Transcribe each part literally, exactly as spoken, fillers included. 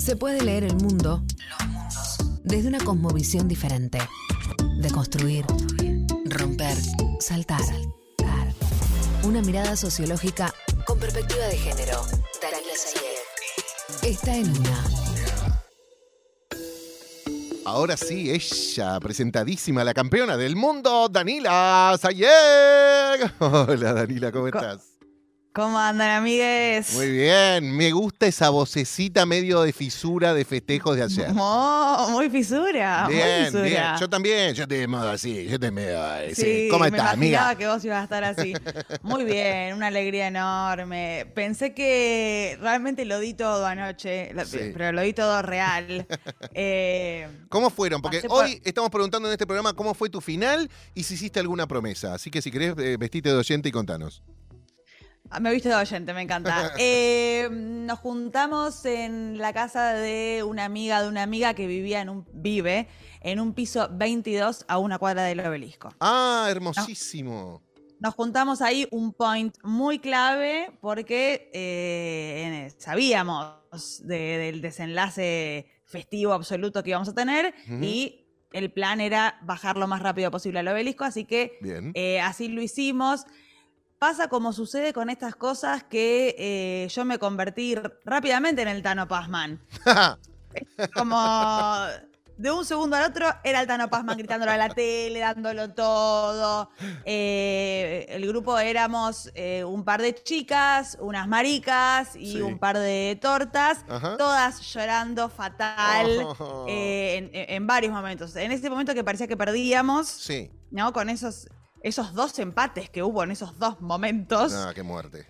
Se puede leer el mundo, los mundos, desde una cosmovisión diferente. Deconstruir, romper, saltar. Una mirada sociológica con perspectiva de género. Danila Sayeg está en una. Ahora sí, ella, presentadísima, la campeona del mundo, Danila Sayeg. Hola, Danila, ¿cómo estás? ¿Cómo andan, amigues? Muy bien, me gusta esa vocecita medio de fisura de festejos de ayer. Oh, muy fisura, bien, muy fisura. Bien, yo también, yo te modo así, yo te medio así. Sí, ¿Cómo me estás, imaginaba amiga? que vos ibas a estar así. Muy bien, una alegría enorme. Pensé que realmente lo di todo anoche, Sí. pero lo di todo real. Eh, ¿Cómo fueron? Porque pasé por- hoy estamos preguntando en este programa cómo fue tu final y si hiciste alguna promesa. Así que si querés, eh, vestite de oyente y contanos. Me viste de oyente, me encanta. Eh, nos juntamos en la casa de una amiga de una amiga que vivía en un, vive en un piso veintidós a una cuadra del Obelisco. Ah, hermosísimo. Nos juntamos ahí, un point muy clave, porque eh, sabíamos de- del desenlace festivo absoluto que íbamos a tener, Ujú. y el plan era bajar lo más rápido posible al Obelisco, así que Bien. eh, así lo hicimos. Pasa como sucede con estas cosas que eh, yo me convertí r- rápidamente en el Tano Pazman. Como de un segundo al otro era el Tano Pazman gritándolo a la tele, dándolo todo. Eh, el grupo éramos eh, un par de chicas, unas maricas y Sí. un par de tortas, Ajá. todas llorando fatal Oh. eh, en, en varios momentos. En ese momento que parecía que perdíamos, Sí. ¿no? Con esos, esos dos empates que hubo en esos dos momentos. Ah, qué muerte.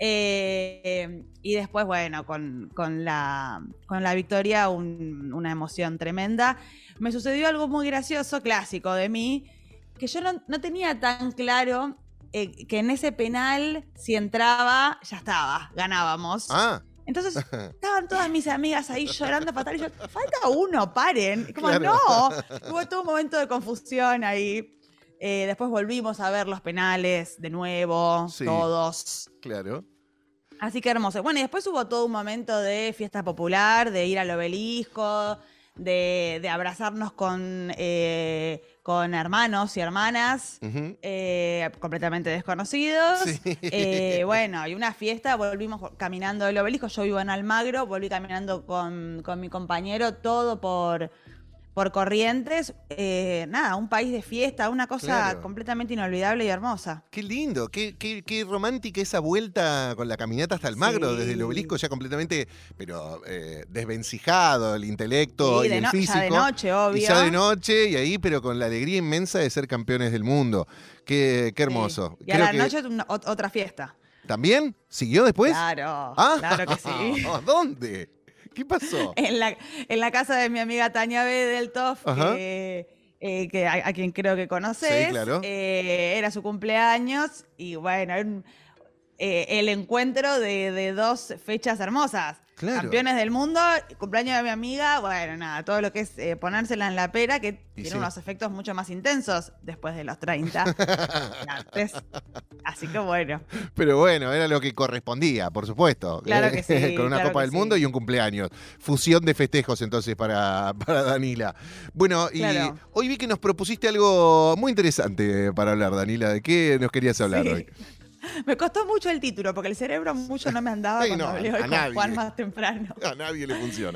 Eh, y después, bueno, con, con, la, con la victoria, un- una emoción tremenda. Me sucedió algo muy gracioso, clásico de mí, que yo no, no tenía tan claro eh, que en ese penal, si entraba, ya estaba, ganábamos. Ah. Entonces, estaban todas mis amigas ahí llorando fatal y yo, falta uno, paren. Y como, Claro. no, hubo todo un momento de confusión ahí. Eh, después volvimos a ver los penales de nuevo, Sí. todos. Claro. Así que hermoso. Bueno, y después hubo todo un momento de fiesta popular, de ir al Obelisco, de, de abrazarnos con, eh, con hermanos y hermanas Ujú. eh, completamente desconocidos. Sí. Eh, bueno, y una fiesta, volvimos caminando del Obelisco. Yo vivo en Almagro, volví caminando con, con mi compañero, todo por, por Corrientes. Eh, nada, un país de fiesta, una cosa Claro. completamente inolvidable y hermosa. Qué lindo, qué, qué, qué romántica esa vuelta con la caminata hasta Almagro, Sí. desde el Obelisco ya completamente, pero eh, desvencijado el intelecto Sí, y de el no- ya físico. de noche, obvio. Y ya de noche, y ahí, pero con la alegría inmensa de ser campeones del mundo. Qué, qué hermoso. Sí. Y a Creo la que- noche una- ot- otra fiesta. ¿También? ¿Siguió después? Claro, Ah, claro que sí. ¿Dónde? ¿Qué pasó? En la, en la casa de mi amiga Tania B. del Toff, Ajá. que, eh, que a, a quien creo que conoces. Sí, claro. Eh, era su cumpleaños y bueno, era un- eh, el encuentro de, de dos fechas hermosas. Claro. Campeones del mundo, cumpleaños de mi amiga, bueno, nada, todo lo que es eh, ponérsela en la pera, que Y tiene sí. unos efectos mucho más intensos después de los treinta. que antes. Así que bueno. Pero bueno, era lo que correspondía, por supuesto. Claro que sí, Con una claro Copa que del Mundo sí. y un cumpleaños. Fusión de festejos entonces para, para Danila. Bueno, y Claro. hoy vi que nos propusiste algo muy interesante para hablar, Danila. ¿De qué nos querías hablar Sí. hoy? Me costó mucho el título, porque el cerebro mucho no me andaba Sí, cuando no, hablé a hoy con nadie. Juan más temprano. A nadie le funciona.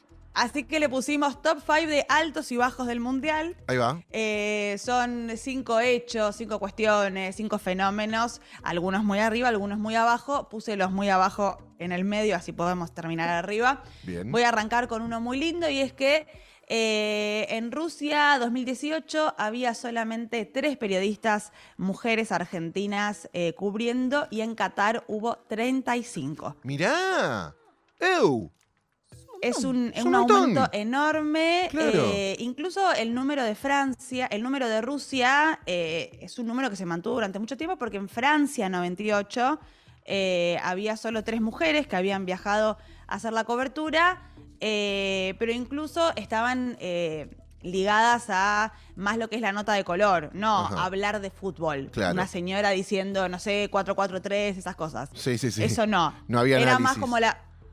Así que le pusimos top cinco de altos y bajos del Mundial. Ahí va. Eh, son cinco hechos, cinco cuestiones, cinco fenómenos, algunos muy arriba, algunos muy abajo. Puse los muy abajo en el medio, así podemos terminar arriba. Bien. Voy a arrancar con uno muy lindo, y es que eh, en Rusia dos mil dieciocho había solamente tres periodistas mujeres argentinas eh, cubriendo, y en Qatar hubo treinta y cinco. Mirá. ¡Ew! Es un, Es un un montón. aumento enorme. Claro. eh, incluso el número de Francia, el número de Rusia, eh, es un número que se mantuvo durante mucho tiempo, porque en Francia noventa y ocho eh, había solo tres mujeres que habían viajado a hacer la cobertura, eh, pero incluso estaban eh, ligadas a más lo que es la nota de color, no Ajá. hablar de fútbol. Claro. Una señora diciendo, no sé, cuatro cuatro tres, esas cosas. Sí, sí, sí. Eso no. No había Era análisis. más como la...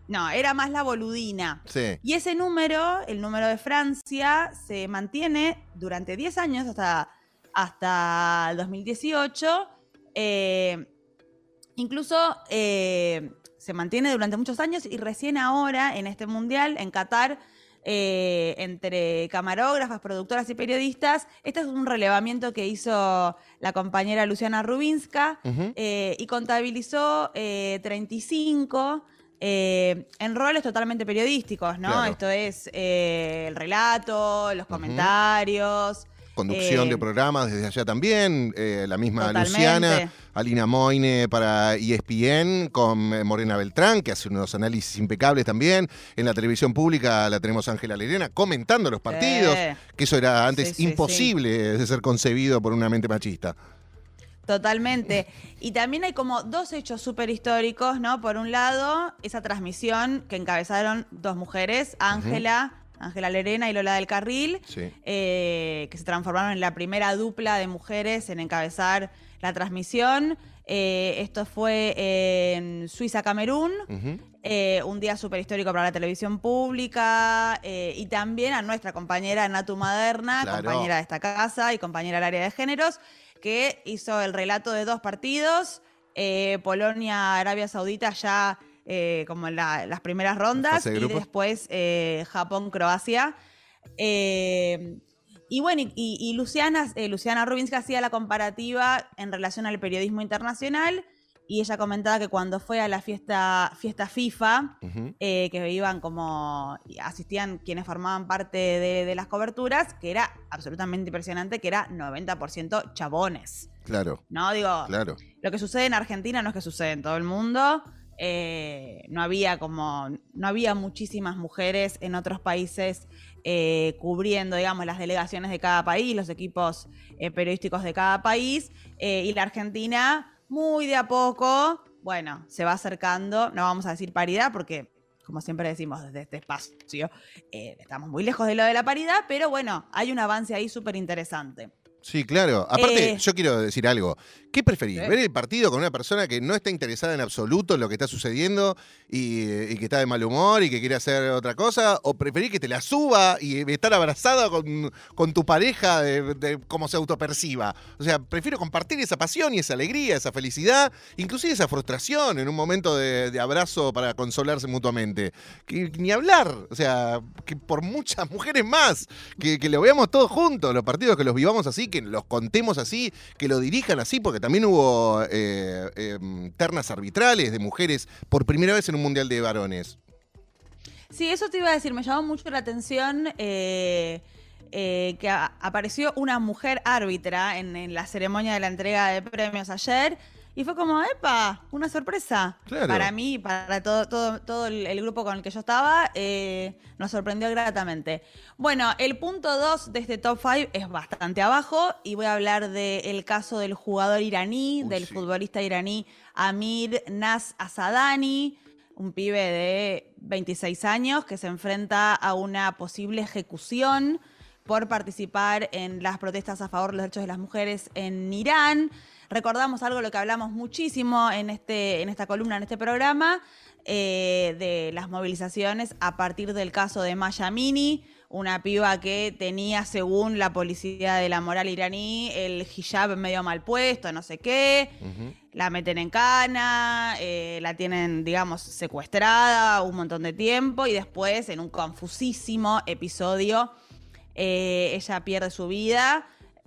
No, era más la boludina. Sí. Y ese número, el número de Francia, se mantiene durante diez años, hasta, hasta el dos mil dieciocho. Eh, incluso eh, se mantiene durante muchos años y recién ahora, en este mundial, en Qatar, eh, entre camarógrafas, productoras y periodistas, este es un relevamiento que hizo la compañera Luciana Rubinska, uh-huh. eh, y contabilizó eh, treinta y cinco... Eh, en roles totalmente periodísticos, ¿no? Claro. Esto es eh, el relato, los comentarios. Uh-huh. Conducción eh, de programas desde allá también. Eh, la misma totalmente. Luciana, Alina Moine para E S P N, con Morena Beltrán, que hace unos análisis impecables también. En la televisión pública la tenemos a Ángela Lerena comentando los partidos, eh, que eso era antes sí, sí, imposible sí. de ser concebido por una mente machista. Totalmente. Y también hay como dos hechos súper históricos, ¿no? Por un lado, esa transmisión que encabezaron dos mujeres, Ángela, uh-huh. Ángela Lerena y Lola del Carril, sí. eh, que se transformaron en la primera dupla de mujeres en encabezar la transmisión. Eh, esto fue en Suiza-Camerún, uh-huh. eh, un día súper histórico para la televisión pública, eh, y también a nuestra compañera Natu Maderna, claro. compañera de esta casa y compañera del área de géneros, que hizo el relato de dos partidos, eh, Polonia-Arabia Saudita ya eh, como en la, las primeras rondas, de y después eh, Japón-Croacia. Eh, y bueno, y, y Luciana, eh, Luciana Rubinska hacía la comparativa en relación al periodismo internacional, y ella comentaba que cuando fue a la fiesta, fiesta FIFA, uh-huh. eh, que iban como, asistían quienes formaban parte de, de las coberturas, que era absolutamente impresionante, que era noventa por ciento chabones. Claro. No, digo, claro. Lo que sucede en Argentina no es que sucede en todo el mundo. Eh, no había como, no había muchísimas mujeres en otros países eh, cubriendo, digamos, las delegaciones de cada país, los equipos eh, periodísticos de cada país, eh, y la Argentina muy de a poco, bueno, se va acercando, no vamos a decir paridad porque, como siempre decimos desde este espacio, eh, estamos muy lejos de lo de la paridad, pero bueno, hay un avance ahí súper interesante. Sí, claro. Aparte, Eh, yo quiero decir algo. ¿Qué preferís? ¿sí? ¿Ver el partido con una persona que no está interesada en absoluto en lo que está sucediendo y, y que está de mal humor y que quiere hacer otra cosa? ¿O preferís que te la suba y estar abrazada con, con tu pareja de, de cómo se autoperciba? O sea, prefiero compartir esa pasión y esa alegría, esa felicidad, inclusive esa frustración en un momento de, de abrazo para consolarse mutuamente. Que, ni hablar. O sea, que por muchas mujeres más, que, que lo veamos todos juntos, los partidos, que los vivamos así, que los contemos así, que lo dirijan así, porque también hubo eh, eh, ternas arbitrales de mujeres por primera vez en un mundial de varones. Sí, eso te iba a decir, me llamó mucho la atención eh, eh, que a, apareció una mujer árbitra en, en la ceremonia de la entrega de premios ayer. Y fue como, epa, una sorpresa. Claro. Para mí, para todo, todo, todo el, el grupo con el que yo estaba, eh, nos sorprendió gratamente. Bueno, el punto dos de este top cinco es bastante abajo y voy a hablar del caso del jugador iraní, Uy, del sí. futbolista iraní Amir Naz Asadani, un pibe de veintiséis años que se enfrenta a una posible ejecución por participar en las protestas a favor de los derechos de las mujeres en Irán. Recordamos algo de lo que hablamos muchísimo en, este, en esta columna, en este programa, eh, de las movilizaciones a partir del caso de Maya Amini, una piba que tenía, según la policía de la moral iraní, el hijab medio mal puesto, no sé qué. Uh-huh. La meten en cana, eh, la tienen, digamos, secuestrada un montón de tiempo y después, en un confusísimo episodio, eh, ella pierde su vida.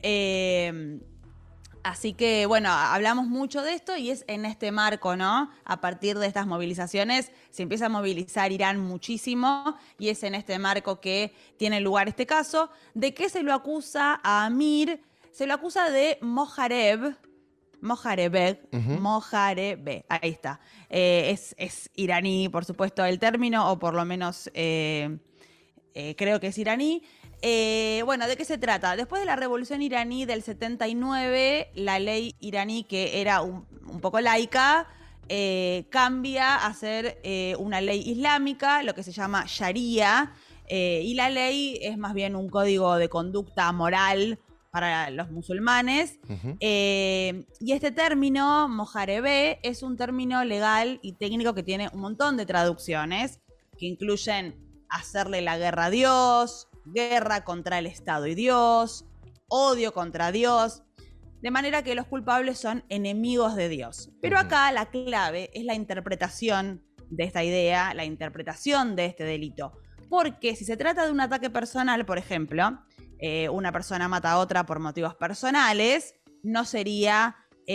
Eh, Así que, bueno, hablamos mucho de esto y es en este marco, ¿no? A partir de estas movilizaciones se empieza a movilizar Irán muchísimo y es en este marco que tiene lugar este caso. ¿De qué se lo acusa a Amir? Se lo acusa de Mojareb, Mojarebeg, uh-huh. Mojarebe, ahí está. Eh, es, es iraní, por supuesto, el término, o por lo menos eh, eh, creo que es iraní. Eh, bueno, ¿de qué se trata? Después de la revolución iraní del setenta y nueve, la ley iraní, que era un, un poco laica, eh, cambia a ser eh, una ley islámica, lo que se llama Sharia, eh, y la ley es más bien un código de conducta moral para los musulmanes. Uh-huh. Eh, y este término, mojarebe, es un término legal y técnico que tiene un montón de traducciones, que incluyen hacerle la guerra a Dios, guerra contra el Estado y Dios, odio contra Dios, de manera que los culpables son enemigos de Dios. Pero acá la clave es la interpretación de esta idea, la interpretación de este delito. Porque si se trata de un ataque personal, por ejemplo, eh, una persona mata a otra por motivos personales, no sería,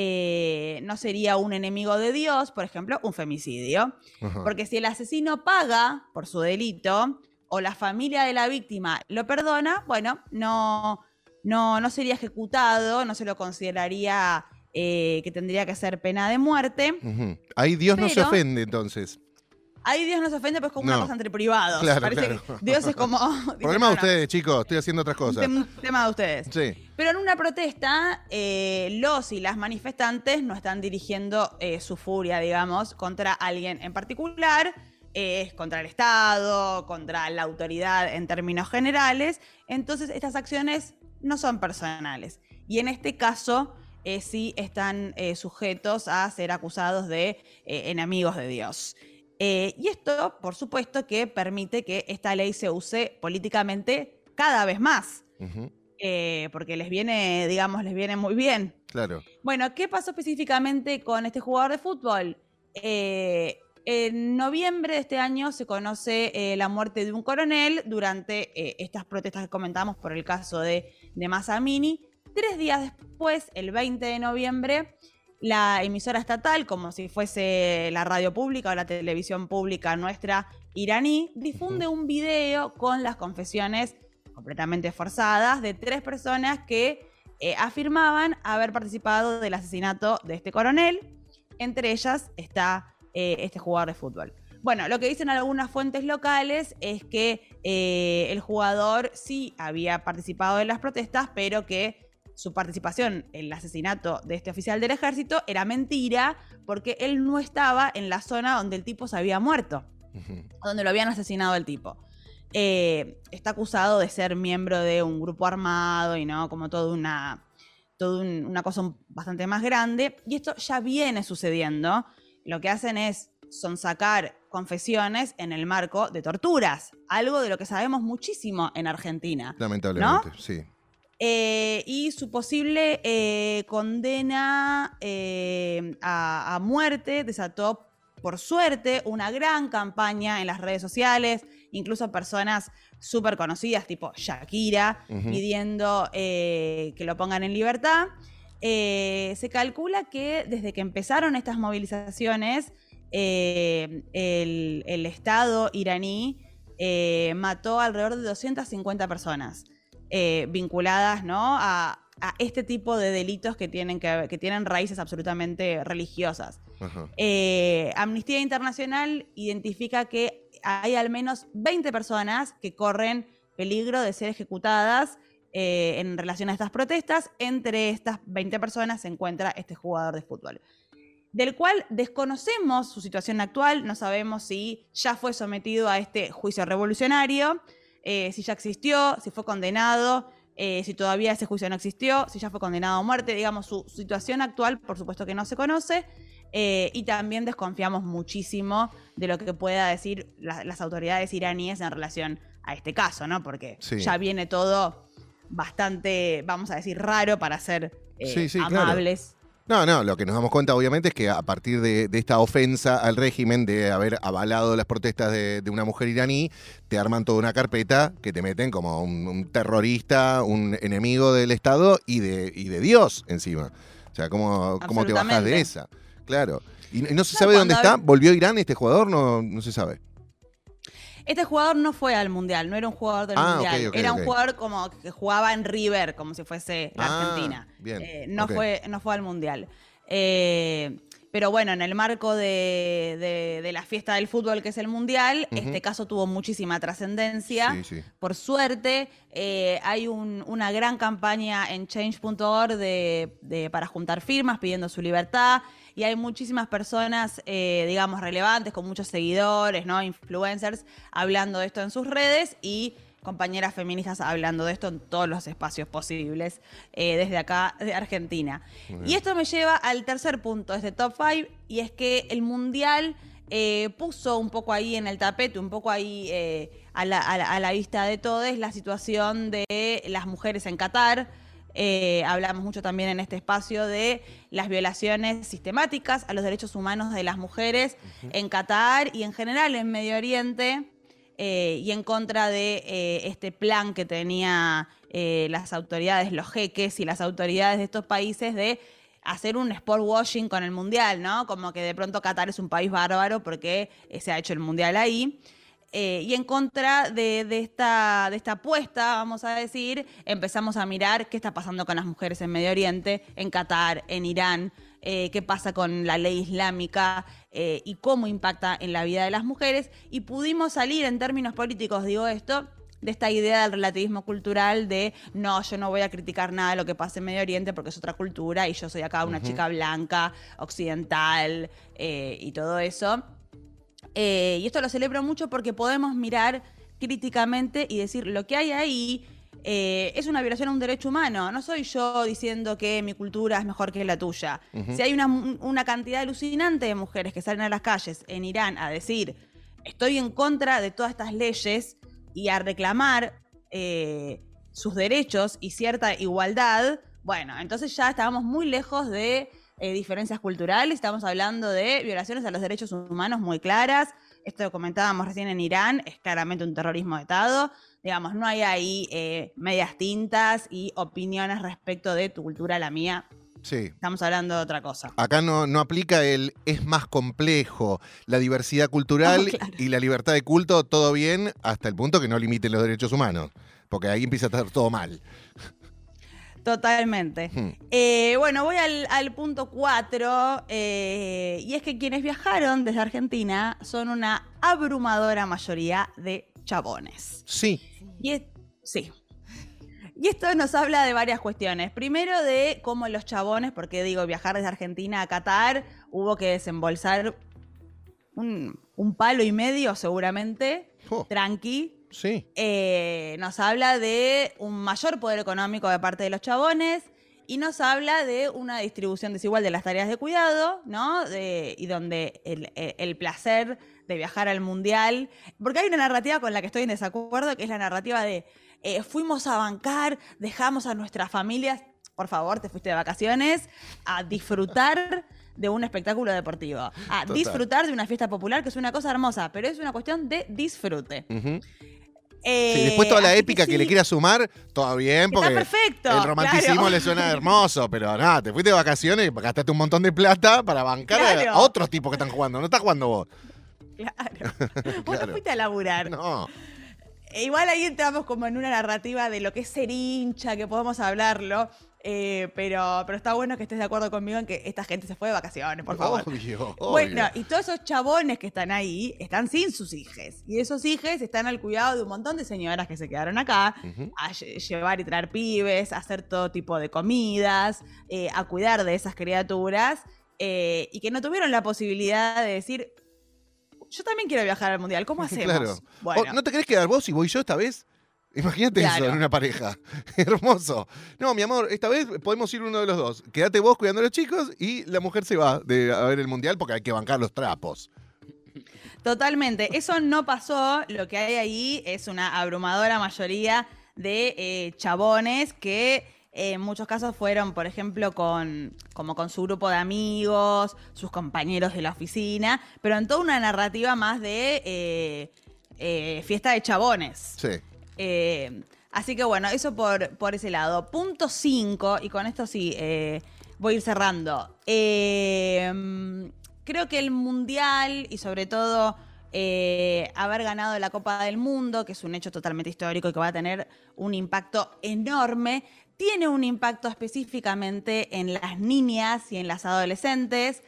eh, no sería un enemigo de Dios, por ejemplo, un femicidio. Uh-huh. Porque si el asesino paga por su delito o la familia de la víctima lo perdona, bueno, no, no, no sería ejecutado, no se lo consideraría eh, que tendría que ser pena de muerte. Uh-huh. Ahí Dios Pero, no se ofende, entonces. Ahí Dios no se ofende, pues es como no. una cosa entre privados. Claro, Parece claro. que Dios es como... Problema de ustedes, chicos, estoy haciendo otras cosas. Un tema de ustedes. Sí. Pero en una protesta, eh, los y las manifestantes no están dirigiendo eh, su furia, digamos, contra alguien en particular, es eh, contra el Estado, contra la autoridad en términos generales. Entonces, estas acciones no son personales. Y en este caso, eh, sí están eh, sujetos a ser acusados de eh, enemigos de Dios. Eh, y esto, por supuesto, que permite que esta ley se use políticamente cada vez más. Uh-huh. Eh, porque les viene, digamos, les viene muy bien. Claro. Bueno, ¿qué pasó específicamente con este jugador de fútbol? Eh, en noviembre de este año se conoce eh, la muerte de un coronel durante eh, estas protestas que comentamos por el caso de, de Mahsa Amini. Tres días después, el veinte de noviembre, la emisora estatal, como si fuese la radio pública o la televisión pública nuestra iraní, difunde un video con las confesiones completamente forzadas de tres personas que eh, afirmaban haber participado del asesinato de este coronel. Entre ellas está eh, este jugador de fútbol. Bueno, lo que dicen algunas fuentes locales es que eh, el jugador sí había participado de las protestas, pero que su participación en el asesinato de este oficial del ejército era mentira porque él no estaba en la zona donde el tipo se había muerto, uh-huh. donde lo habían asesinado el tipo. Eh, está acusado de ser miembro de un grupo armado y no como toda una, toda un, una cosa bastante más grande. Y esto ya viene sucediendo. Lo que hacen es sonsacar confesiones en el marco de torturas, algo de lo que sabemos muchísimo en Argentina. Lamentablemente, ¿no? Sí. Eh, y su posible eh, condena eh, a, a muerte desató, por suerte, una gran campaña en las redes sociales, incluso personas súper conocidas, tipo Shakira, uh-huh. pidiendo eh, que lo pongan en libertad. Eh, se calcula que desde que empezaron estas movilizaciones, eh, el, el Estado iraní eh, mató alrededor de doscientas cincuenta personas. Eh, vinculadas, ¿no?, a, a este tipo de delitos que tienen, que, que tienen raíces absolutamente religiosas. Uh-huh. Eh, Amnistía Internacional identifica que hay al menos veinte personas que corren peligro de ser ejecutadas eh, en relación a estas protestas. Entre estas veinte personas se encuentra este jugador de fútbol, del cual desconocemos su situación actual. No sabemos si ya fue sometido a este juicio revolucionario, Eh, si ya existió, si fue condenado, eh, si todavía ese juicio no existió, si ya fue condenado a muerte. Digamos, su, su situación actual, por supuesto que no se conoce, eh, y también desconfiamos muchísimo de lo que pueda decir la, las autoridades iraníes en relación a este caso, ¿no? Porque sí. ya viene todo bastante, vamos a decir, raro para ser eh, sí, sí, amables. Claro. No, no, lo que nos damos cuenta obviamente es que a partir de, de esta ofensa al régimen de haber avalado las protestas de, de una mujer iraní, te arman toda una carpeta que te meten como un, un terrorista, un enemigo del Estado y de, y de Dios encima. O sea, ¿cómo, cómo te bajás de esa? Claro. ¿Y, y no se sabe dónde está? ¿Volvió a Irán este jugador? No, no se sabe. Este jugador no fue al Mundial, no era un jugador del ah, Mundial. Okay, okay, era okay. un jugador como que jugaba en River, como si fuese la ah, Argentina. Bien. Eh, no, okay. fue, no fue al Mundial. Eh, pero bueno, en el marco de, de, de la fiesta del fútbol que es el Mundial, uh-huh. este caso tuvo muchísima trascendencia. Sí, sí. Por suerte, eh, hay un, una gran campaña en change punto org de, de, para juntar firmas pidiendo su libertad. Y hay muchísimas personas, eh, digamos, relevantes, con muchos seguidores, ¿no? Influencers, hablando de esto en sus redes y compañeras feministas hablando de esto en todos los espacios posibles, eh, desde acá, de Argentina. Y esto me lleva al tercer punto de este top cinco, y es que el Mundial eh, puso un poco ahí en el tapete, un poco ahí eh, a, la, a, la, a la vista de todos, la situación de las mujeres en Qatar. Eh, hablamos mucho también en este espacio de las violaciones sistemáticas a los derechos humanos de las mujeres uh-huh. en Qatar y en general en Medio Oriente. Eh, y en contra de eh, este plan que tenía eh, las autoridades, los jeques y las autoridades de estos países de hacer un sport washing con el Mundial, ¿no? Como que de pronto Qatar es un país bárbaro porque eh, se ha hecho el Mundial ahí. Eh, y en contra de, de, esta, de esta apuesta, vamos a decir, empezamos a mirar qué está pasando con las mujeres en Medio Oriente, en Qatar, en Irán, eh, qué pasa con la ley islámica eh, y cómo impacta en la vida de las mujeres. Y pudimos salir en términos políticos, digo esto, de esta idea del relativismo cultural de no, yo no voy a criticar nada de lo que pasa en Medio Oriente porque es otra cultura y yo soy acá una uh-huh. chica blanca, occidental eh, y todo eso. Eh, y esto lo celebro mucho porque podemos mirar críticamente y decir lo que hay ahí eh, es una violación a un derecho humano. No soy yo diciendo que mi cultura es mejor que la tuya. Uh-huh. Si hay una, una cantidad alucinante de mujeres que salen a las calles en Irán a decir estoy en contra de todas estas leyes y a reclamar eh, sus derechos y cierta igualdad, bueno, entonces ya estábamos muy lejos de Eh, diferencias culturales, estamos hablando de violaciones a los derechos humanos muy claras. Esto lo comentábamos recién en Irán, es claramente un terrorismo de Estado. Digamos, no hay ahí eh, medias tintas y opiniones respecto de tu cultura a la mía. Sí. Estamos hablando de otra cosa. Acá no, no aplica el es más complejo, la diversidad cultural oh, claro. y la libertad de culto, todo bien, hasta el punto que no limiten los derechos humanos, porque ahí empieza a estar todo mal. Totalmente. Hmm. Eh, bueno, voy al, al punto cuatro, eh, y es que quienes viajaron desde Argentina son una abrumadora mayoría de chabones. Sí. Y es, sí. Y esto nos habla de varias cuestiones. Primero de cómo los chabones, porque digo, viajar desde Argentina a Qatar, hubo que desembolsar un, un palo y medio seguramente, oh. tranqui. Sí. Eh, nos habla de un mayor poder económico de parte de los chabones y nos habla de una distribución desigual de las tareas de cuidado, ¿no? De, y donde el, el placer de viajar al Mundial... Porque hay una narrativa con la que estoy en desacuerdo, que es la narrativa de eh, fuimos a bancar, dejamos a nuestras familias... Por favor, te fuiste de vacaciones a disfrutar de un espectáculo deportivo, a Total. disfrutar de una fiesta popular, que es una cosa hermosa, pero es una cuestión de disfrute. Uh-huh. Eh, sí, después toda la épica que, sí, que le quiera sumar, todo bien, porque está perfecto, el romanticismo claro. le suena hermoso, pero nada, te fuiste de vacaciones y gastaste un montón de plata para bancar claro. a otros tipos que están jugando, no estás jugando vos. Claro. Vos claro. no fuiste a laburar. No. Igual ahí entramos como en una narrativa de lo que es ser hincha, que podemos hablarlo, eh, pero, pero está bueno que estés de acuerdo conmigo en que esta gente se fue de vacaciones, por favor. Obvio, bueno, obvio. Y todos esos chabones que están ahí están sin sus hijes. Y esos hijes están al cuidado de un montón de señoras que se quedaron acá, uh-huh. a lle- llevar y traer pibes, a hacer todo tipo de comidas, eh, a cuidar de esas criaturas, eh, y que no tuvieron la posibilidad de decir... Yo también quiero viajar al Mundial, ¿cómo hacemos? Claro. Bueno. ¿No te querés quedar vos y voy yo esta vez? Imagínate claro. eso en una pareja. Hermoso. No, mi amor, esta vez podemos ir uno de los dos. Quédate vos cuidando a los chicos y la mujer se va de, a ver el Mundial porque hay que bancar los trapos. Totalmente. Eso no pasó. Lo que hay ahí es una abrumadora mayoría de eh, chabones que... en muchos casos fueron, por ejemplo, con, como con su grupo de amigos, sus compañeros de la oficina, pero en toda una narrativa más de eh, eh, fiesta de chabones. Sí. Eh, así que bueno, eso por, por ese lado. Punto cinco, y con esto sí, eh, voy a ir cerrando. Eh, creo que el Mundial, y sobre todo eh, haber ganado la Copa del Mundo, que es un hecho totalmente histórico y que va a tener un impacto enorme, tiene un impacto específicamente en las niñas y en las adolescentes.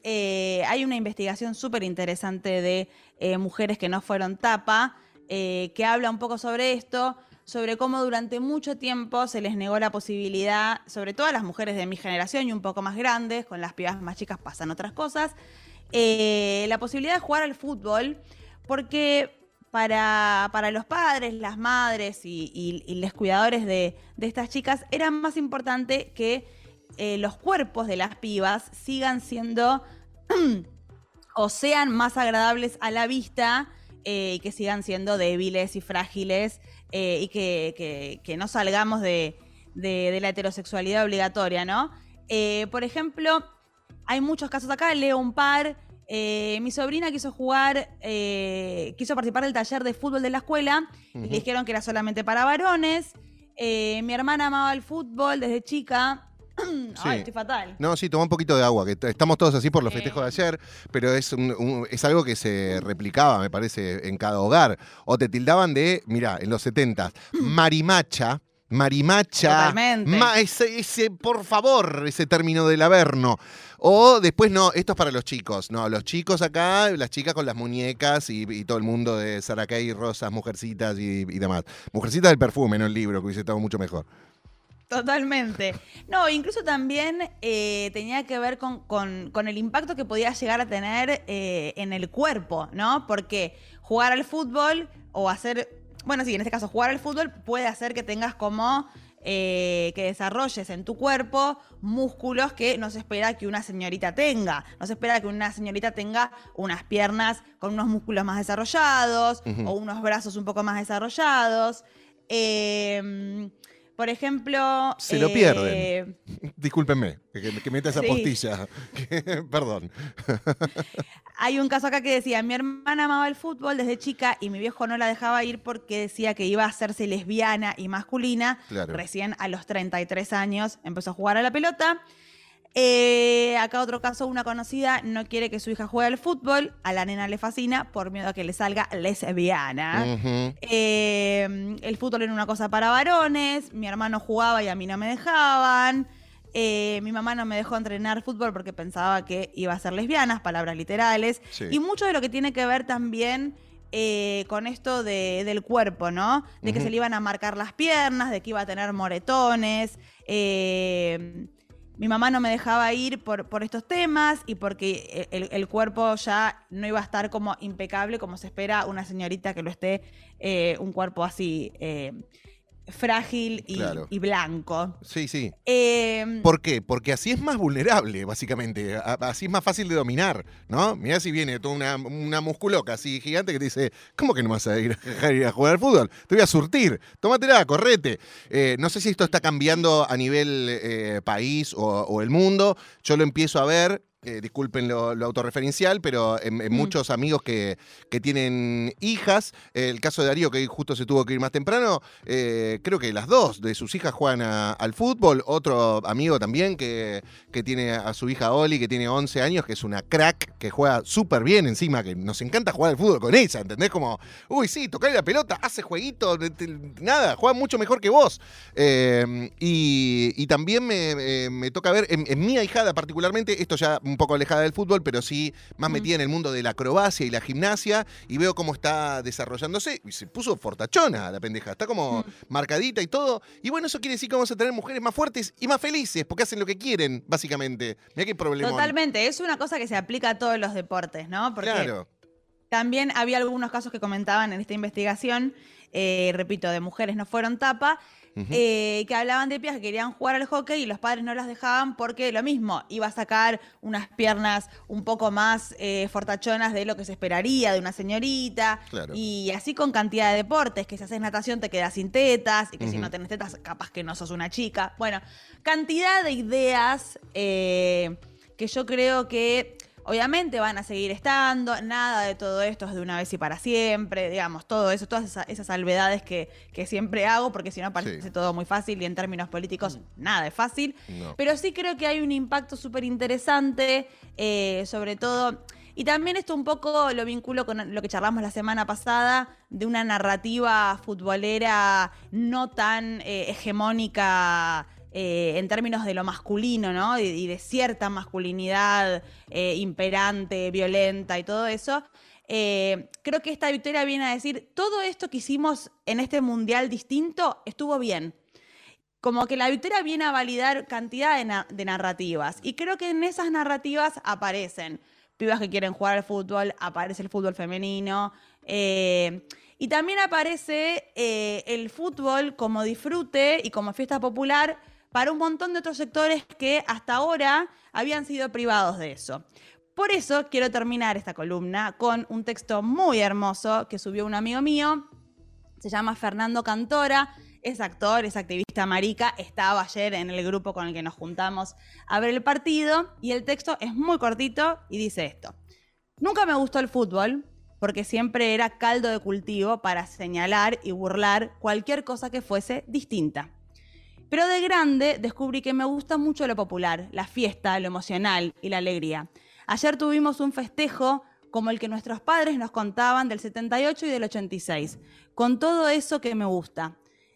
Eh, hay una investigación súper interesante de eh, mujeres que no fueron tapa, eh, que habla un poco sobre esto, sobre cómo durante mucho tiempo se les negó la posibilidad, sobre todo a las mujeres de mi generación y un poco más grandes, con las pibas más chicas pasan otras cosas, eh, la posibilidad de jugar al fútbol, porque para, para los padres, las madres y, y, y los cuidadores de, de estas chicas, era más importante que eh, los cuerpos de las pibas sigan siendo o sean más agradables a la vista eh, y que sigan siendo débiles y frágiles eh, y que, que, que no salgamos de, de, de la heterosexualidad obligatoria, ¿no? Eh, por ejemplo, hay muchos casos acá, leo un par. Eh, mi sobrina quiso jugar, eh, quiso participar del taller de fútbol de la escuela uh-huh. y le dijeron que era solamente para varones. Eh, mi hermana amaba el fútbol desde chica. Sí. Ay, estoy fatal. No, sí, toma un poquito de agua, que estamos todos así por los festejos eh. de ayer, pero es, un, un, es algo que se replicaba, me parece, en cada hogar. O te tildaban de, mirá, en los setentas, marimacha. Marimacha, ma, ese, ese, por favor, ese término del Averno. O después, no, esto es para los chicos. No, los chicos acá, las chicas con las muñecas y, y todo el mundo de Saracay, Rosas, Mujercitas y, y demás. Mujercitas del perfume, no el libro, que hubiese estado mucho mejor. Totalmente. No, incluso también eh, tenía que ver con, con, con el impacto que podía llegar a tener eh, en el cuerpo, ¿no? Porque jugar al fútbol o hacer... Bueno, sí, en este caso jugar al fútbol puede hacer que tengas como eh, que desarrolles en tu cuerpo músculos que no se espera que una señorita tenga. No se espera que una señorita tenga unas piernas con unos músculos más desarrollados uh-huh. o unos brazos un poco más desarrollados. Eh, por ejemplo... Se eh, lo pierden. Discúlpenme, que, que meta esa sí. postilla. Perdón. Hay un caso acá que decía, mi hermana amaba el fútbol desde chica y mi viejo no la dejaba ir porque decía que iba a hacerse lesbiana y masculina. Claro. Recién a los treinta y tres años empezó a jugar a la pelota. Eh, acá otro caso, una conocida no quiere que su hija juegue al fútbol, a la nena le fascina por miedo a que le salga lesbiana. Uh-huh. Eh, el fútbol era una cosa para varones, mi hermano jugaba y a mí no me dejaban. Eh, mi mamá no me dejó entrenar fútbol porque pensaba que iba a ser lesbiana, palabras literales. Sí. Y mucho de lo que tiene que ver también eh, con esto de, del cuerpo, ¿no? De uh-huh. que se le iban a marcar las piernas, de que iba a tener moretones. Eh, mi mamá no me dejaba ir por, por estos temas y porque el, el cuerpo ya no iba a estar como impecable como se espera una señorita que lo esté, eh, un cuerpo así... Eh, frágil y, claro. y blanco. Sí, sí. Eh, ¿Por qué? Porque así es más vulnerable, básicamente. Así es más fácil de dominar, ¿no? Mirá si viene toda una, una musculoca así gigante que te dice, ¿cómo que no vas a ir a, ir a jugar al fútbol? Te voy a surtir. Tómatela, correte. Eh, no sé si esto está cambiando a nivel eh, país o, o el mundo. Yo lo empiezo a ver. Eh, disculpen lo, lo autorreferencial, pero en, en mm. muchos amigos que, que tienen hijas, eh, el caso de Darío, que justo se tuvo que ir más temprano, eh, creo que las dos de sus hijas juegan a, al fútbol. Otro amigo también que, que tiene a su hija Oli, que tiene once años, que es una crack, que juega súper bien encima, que nos encanta jugar al fútbol con ella, ¿entendés? Como, uy, sí, tocarle la pelota, hace jueguito, nada, juega mucho mejor que vos. Eh, y, y también me, me, me toca ver, en, en mi ahijada particularmente, esto ya un poco alejada del fútbol, pero sí más metida en el mundo de la acrobacia y la gimnasia, y veo cómo está desarrollándose, y se puso fortachona la pendeja, está como mm. marcadita y todo, y bueno, eso quiere decir que vamos a tener mujeres más fuertes y más felices, porque hacen lo que quieren, básicamente. Mirá qué problema. Totalmente, es una cosa que se aplica a todos los deportes, ¿no? Porque claro. También había algunos casos que comentaban en esta investigación, eh, repito, de mujeres no fueron tapa, Uh-huh. Eh, que hablaban de pibas que querían jugar al hockey y los padres no las dejaban porque lo mismo, iba a sacar unas piernas un poco más eh, fortachonas de lo que se esperaría de una señorita. Claro. Y así con cantidad de deportes, que si haces natación te quedas sin tetas y que uh-huh. si no tenés tetas capaz que no sos una chica. Bueno, cantidad de ideas eh, que yo creo que obviamente van a seguir estando, nada de todo esto es de una vez y para siempre, digamos, todo eso, todas esas, esas salvedades que, que siempre hago, porque si no parece sí. todo muy fácil y en términos políticos mm. nada es fácil. No. Pero sí creo que hay un impacto súper interesante, eh, sobre todo, y también esto un poco lo vinculo con lo que charlamos la semana pasada, de una narrativa futbolera no tan eh, hegemónica, Eh, en términos de lo masculino, ¿no? Y, y de cierta masculinidad eh, imperante, violenta y todo eso. Eh, creo que esta victoria viene a decir, todo esto que hicimos en este mundial distinto estuvo bien. Como que la victoria viene a validar cantidad de, na- de narrativas. Y creo que en esas narrativas aparecen pibas que quieren jugar al fútbol, aparece el fútbol femenino, Eh, y también aparece eh, el fútbol como disfrute y como fiesta popular para un montón de otros sectores que hasta ahora habían sido privados de eso. Por eso quiero terminar esta columna con un texto muy hermoso que subió un amigo mío. Se llama Fernando Cantora, es actor, es activista marica, estaba ayer en el grupo con el que nos juntamos a ver el partido y el texto es muy cortito y dice esto. Nunca me gustó el fútbol porque siempre era caldo de cultivo para señalar y burlar cualquier cosa que fuese distinta. Pero de grande descubrí que me gusta mucho lo popular, la fiesta, lo emocional y la alegría. Ayer tuvimos un festejo como el que nuestros padres nos contaban del setenta y ocho y del ochenta y seis, con todo eso que me gusta.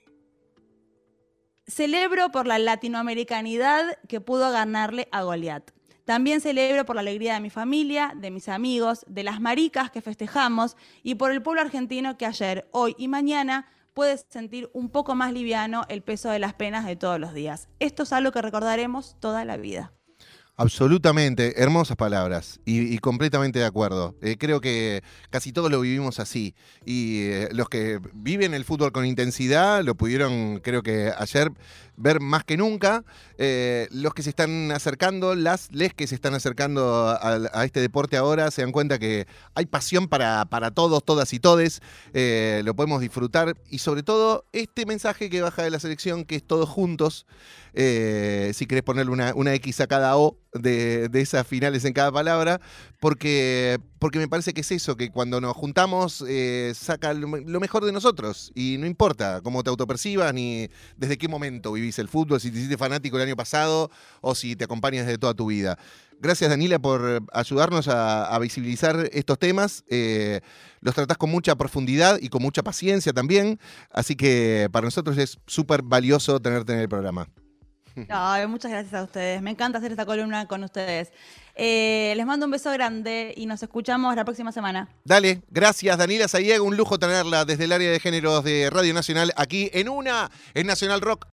Celebro por la latinoamericanidad que pudo ganarle a Goliat. También celebro por la alegría de mi familia, de mis amigos, de las maricas que festejamos y por el pueblo argentino que ayer, hoy y mañana puede sentir un poco más liviano el peso de las penas de todos los días. Esto es algo que recordaremos toda la vida. Absolutamente, hermosas palabras y, y completamente de acuerdo. Eh, creo que casi todos lo vivimos así y eh, los que viven el fútbol con intensidad lo pudieron, creo que ayer, ver más que nunca. Eh, los que se están acercando, las les que se están acercando a, a este deporte ahora, se dan cuenta que hay pasión para, para todos, todas y todes. Eh, lo podemos disfrutar y sobre todo este mensaje que baja de la selección, que es todos juntos. Eh, si querés ponerle una, una X a cada O de, de esas finales en cada palabra, porque, porque me parece que es eso, que cuando nos juntamos eh, saca lo, lo mejor de nosotros y no importa cómo te autopercibas ni desde qué momento vivís el fútbol, si te hiciste fanático el año pasado o si te acompañas desde toda tu vida. Gracias, Danila, por ayudarnos a, a visibilizar estos temas. Eh, los tratás con mucha profundidad y con mucha paciencia también, así que para nosotros es súper valioso tenerte en el programa. Ay, muchas gracias a ustedes. Me encanta hacer esta columna con ustedes. Eh, les mando un beso grande y nos escuchamos la próxima semana. Dale, gracias, Danila Sayieg. Un lujo tenerla desde el área de géneros de Radio Nacional aquí en Una, en Nacional Rock.